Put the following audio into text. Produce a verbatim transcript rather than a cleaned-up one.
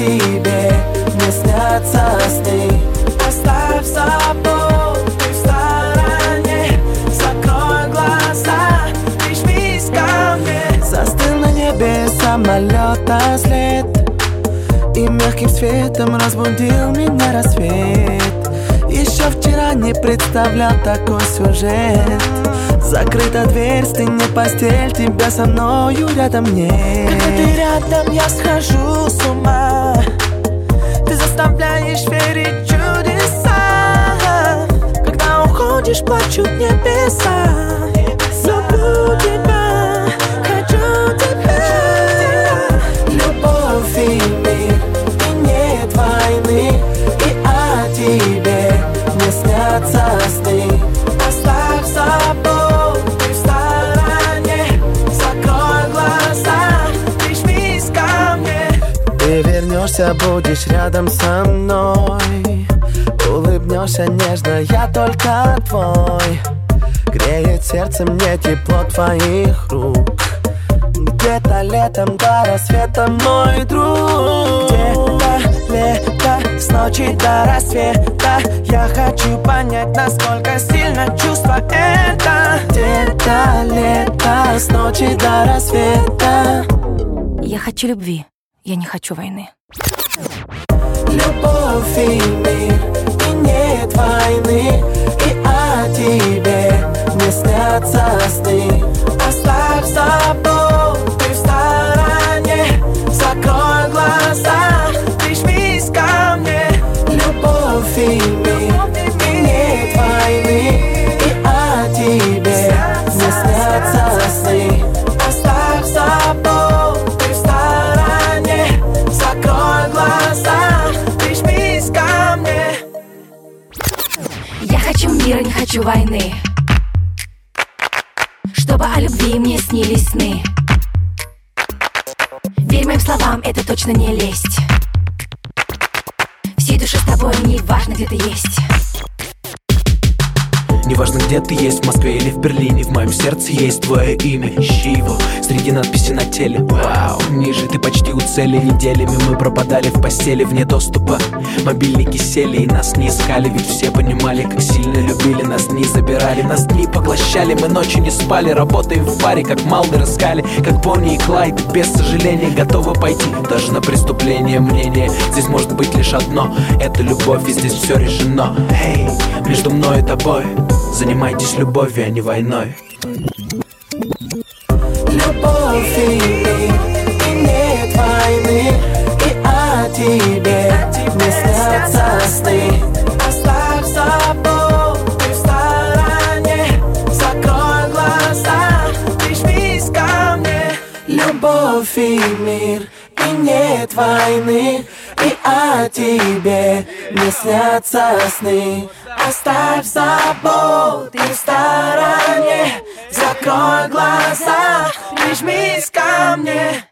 тебе не снятся сны. Оставь забор, ты в стороне, закрой глаза, прижмись ко мне. Застыл на небе самолета след, и мягким светом разбудил меня рассвет. Еще вчера не представлял такой сюжет. Закрыта дверь, стынет постель, тебя со мною рядом нет. Когда ты рядом, я схожу с ума. Ты заставляешь верить в чудеса. Когда уходишь, плачут небеса. Люблю тебя, хочу тебя. Любовь и мир, и нет войны, и о тебе не снятся сны. Оставь забор, ты в стороне, закрой глаза, прижмись ко мне. Ты вернешься, будешь рядом со мной, улыбнешься нежно, я только твой. Греет сердце мне тепло твоих рук. Где-то летом до рассвета, мой друг. Где-то лето, с ночи до рассвета. Я хочу понять, насколько сильно чувство это. Где-то лето, с ночи до рассвета. Я хочу любви, я не хочу войны. Любовь и мир, и нет войны, и о тебе не снятся сны. Оставь забор, ты в стороне, закрой глаза, прижмись ко мне. Любовь и мир, и нет войны, и о тебе не снятся сны. Оставь забор, ты в стороне, закрой глаза, прижмись ко мне. Я хочу мира, не хочу войны, чтобы о любви мне снились сны. Верь моим словам, это точно не лесть. Всей душе с тобой, не важно, где ты есть. Неважно, где ты есть, в Москве или в Берлине, в моем сердце есть твое имя. Ищи его среди надписей на теле. Вау, ниже ты почти у цели. Неделями мы пропадали в постели вне доступа. Мобильники сели и нас не искали, ведь все понимали, как сильно любили. Нас не забирали, нас не поглощали. Мы ночью не спали, работаем в паре, как Малдер и Скали, как Бонни и Клайд. И без сожаления готовы пойти даже на преступление. Мнение здесь может быть лишь одно: это любовь, и здесь все решено. Эй, между мной и тобой занимайтесь любовью, а не войной. Любовь и мир, и нет войны, и о тебе не снятся сны. Оставь забор, ты в стороне, закрой глаза, прижмись ко мне. Любовь и мир, и нет войны, и о тебе не снятся сны. Оставь забор, ты в стороне, закрой глаза, прижмись ко мне.